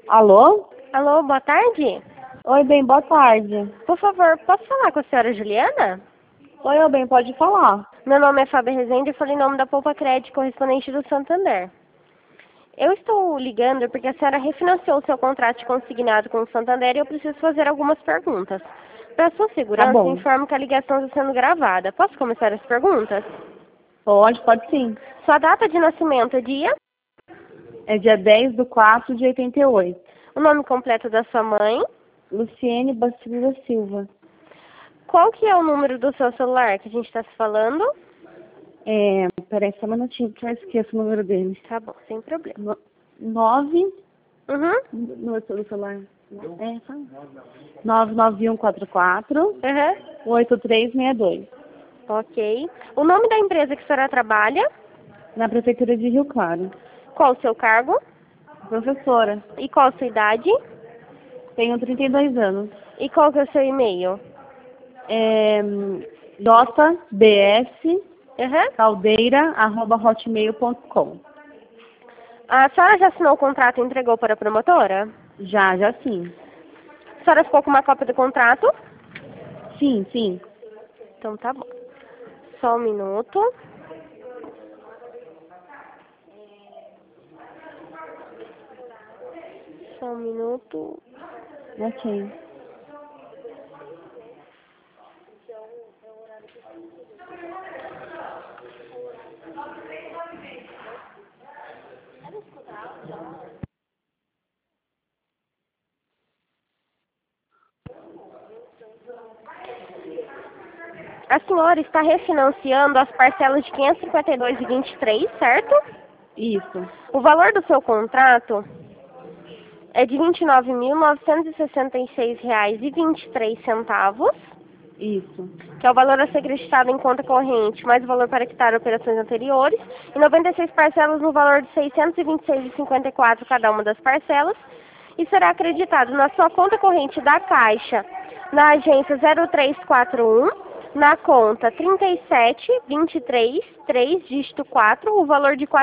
Alô? Alô, boa tarde. Oi, bem, boa tarde. Por favor, posso falar com a senhora Juliana? Oi, bem, pode falar. Meu nome é Fábio Rezende e falei em nome da Poupa Crédito correspondente do Santander. Eu estou ligando porque a senhora refinanciou o seu contrato de consignado com o Santander e eu preciso fazer algumas perguntas. Para sua Tá segurança, bom. informo que a ligação está sendo gravada. Posso começar as perguntas? Pode sim. Sua data de nascimento é dia? É dia 10/4/88. O nome completo da sua mãe? Luciene Bastida Silva. Qual que é o número do seu celular que a gente está se falando? Peraí, só um minutinho que eu esqueço o número dele. Tá bom, sem problema. 9, Uhum. número do celular. Fala. 99144 Uhum. 8362. Ok. O nome da empresa que a senhora trabalha? Na Prefeitura de Rio Claro. Qual o seu cargo? Professora, E qual a sua idade? tenho 32 anos. E qual que é o seu e-mail? Uhum. DotaBS caldeira@hotmail.com. A senhora já assinou o contrato e entregou para a promotora? Já sim. A senhora ficou com uma cópia do contrato? Sim. Então tá bom. Só um minuto. Só um minuto. Ok. A senhora está refinanciando as parcelas de 552,23, certo? Isso. O valor do seu contrato é de R$ 29.966,23, Isso. que é o valor a ser acreditado em conta corrente, mais o valor para quitar operações anteriores, e 96 parcelas no valor de R$ 626,54 cada uma das parcelas, e será acreditado na sua conta corrente da Caixa, na agência 0341, na conta 37233, dígito 4, o valor de R$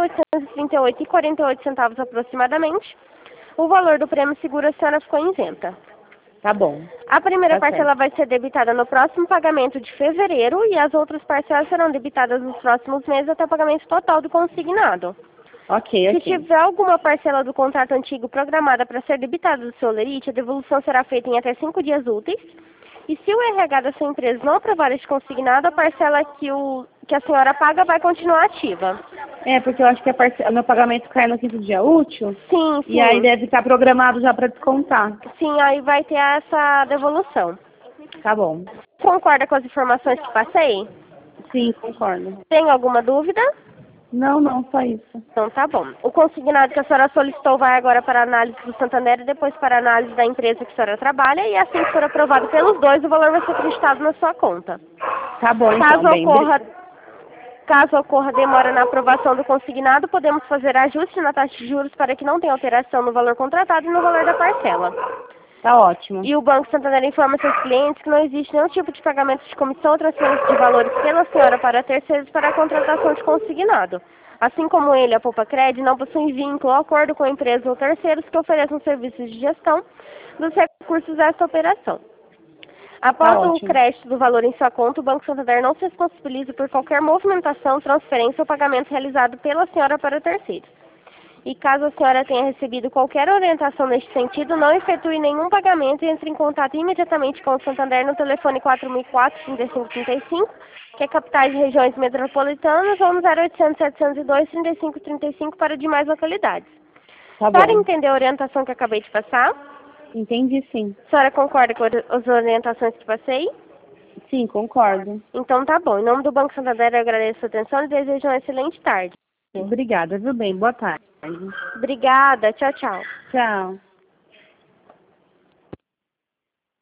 4.838,48 aproximadamente. O valor do prêmio seguro a senhora ficou isenta. Tá bom. A primeira Tá parcela certo. vai ser debitada no próximo pagamento de fevereiro e as outras parcelas serão debitadas nos próximos meses até o pagamento total do consignado. Ok. Se tiver alguma parcela do contrato antigo programada para ser debitada do seu lerite, a devolução será feita em até 5 dias úteis. E se o RH da sua empresa não aprovar este consignado, a parcela que a senhora paga vai continuar ativa. Porque eu acho que o meu pagamento cai no quinto dia útil. Sim. E aí deve estar programado já para descontar. Sim, aí vai ter essa devolução. Tá bom. Concorda com as informações que passei? Sim, concordo. Tem alguma dúvida? Não, só isso. Então tá bom. O consignado que a senhora solicitou vai agora para a análise do Santander e depois para a análise da empresa que a senhora trabalha, e assim que for aprovado pelos dois, o valor vai ser acreditado na sua conta. Tá bom, então, Caso ocorra demora na aprovação do consignado, podemos fazer ajuste na taxa de juros para que não tenha alteração no valor contratado e no valor da parcela. Tá ótimo. E o Banco Santander informa seus clientes que não existe nenhum tipo de pagamento de comissão ou transferência de valores pela senhora para terceiros para a contratação de consignado. Assim como ele, a Poupa Crédito, não possui vínculo ou acordo com empresas ou terceiros que ofereçam serviços de gestão dos recursos desta operação. Após o crédito do valor em sua conta, o Banco Santander não se responsabiliza por qualquer movimentação, transferência ou pagamento realizado pela senhora para terceiros. E caso a senhora tenha recebido qualquer orientação neste sentido, não efetue nenhum pagamento e entre em contato imediatamente com o Santander no telefone 4004-3535, que é capitais e regiões metropolitanas, ou no 0800-702-3535 para demais localidades. Tá Para bom. entender a orientação que acabei de passar, Entendi, sim. a senhora concorda com as orientações que passei? Sim, concordo. Então tá bom. Em nome do Banco Santander, eu agradeço a sua atenção e desejo uma excelente tarde. Obrigada, viu bem? Boa tarde. Obrigada. Tchau, tchau. Tchau.